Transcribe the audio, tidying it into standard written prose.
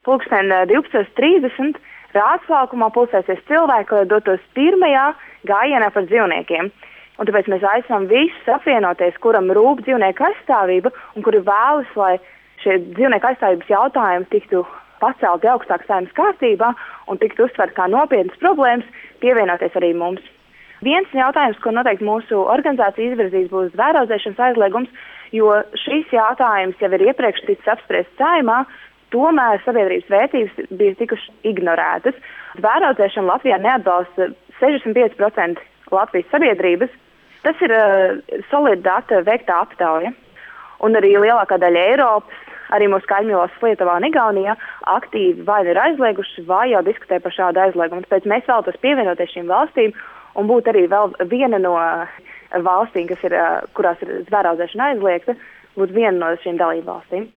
Pulksten 12:30 Rāzes laukumā pulcēsies cilvēki, lai dotos pirmajā gājienā par dzīvniekiem. Un tāpēc mēs aicinām visus apvienoties, kuram rūp dzīvnieku aizstāvība un kuri vēlas, lai šie dzīvnieku aizstāvības jautājumi tiktu pacelti augstāk saimnes kārtībā un tiktu uztvert kā nopietnas problēmas, pievienoties arī mums. Viens jautājums, ko noteikti mūsu organizācija izvirzīs, būs zvēraudzēšanas aizliegums, jo šīs jautājums jau ir iepriekš ticis apspriests Saeimā, tomēr sabiedrības vērtības bija tikušas ignorētas. Zvēraudzēšanu Latvijā neatbalsta 65% Latvijas sabiedrības. Tas ir solida data veiktā aptauja. Un arī lielākā daļa Eiropas, arī mūsu kaimiņos Lietuvā un Igaunijā aktīvi vai ir aizlieguši, vai jau diskutē par šādu aizliegumu. Tāpēc mēs vēlamies pievienoties šīm valstīm un būt arī vēl viena no valstīm, kurās ir zvēraudzēšana aizliegta, būt viena no šīm dalību valstīm.